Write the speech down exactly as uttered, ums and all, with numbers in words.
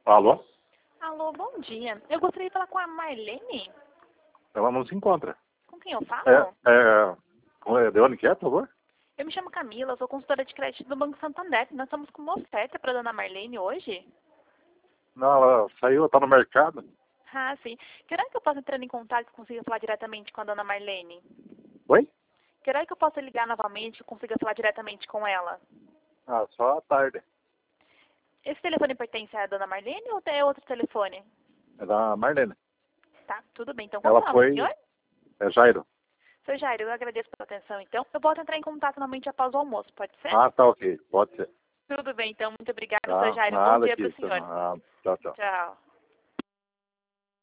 Alô? Alô, bom dia. Eu gostaria de falar com a Marlene. Ela não se encontra. Com quem eu falo? É, é, como é, de onde que é, por favor? Eu me chamo Camila, eu sou consultora de crédito do Banco Santander. Nós estamos com uma oferta para a dona Marlene hoje. Não, ela saiu, tá no mercado. Ah, sim. Que hora que eu posso entrar em contato e consiga falar diretamente com a dona Marlene? Oi? Que hora que eu posso ligar novamente e consiga falar diretamente com ela? Ah, só à tarde. Esse telefone pertence à dona Marlene ou é outro telefone? É da Marlene. Tá, tudo bem. Então, qual Ela é o nome do foi... senhor? É Jairo. Seu Jairo, eu agradeço pela atenção. Então, eu volto a entrar em contato novamente após o almoço, pode ser? Ah, tá ok. Pode ser. Tudo bem, então. Muito obrigada, seu Tá, Jairo. Um bom nada dia para o aqui. senhor. Ah, tchau, tchau. Tchau.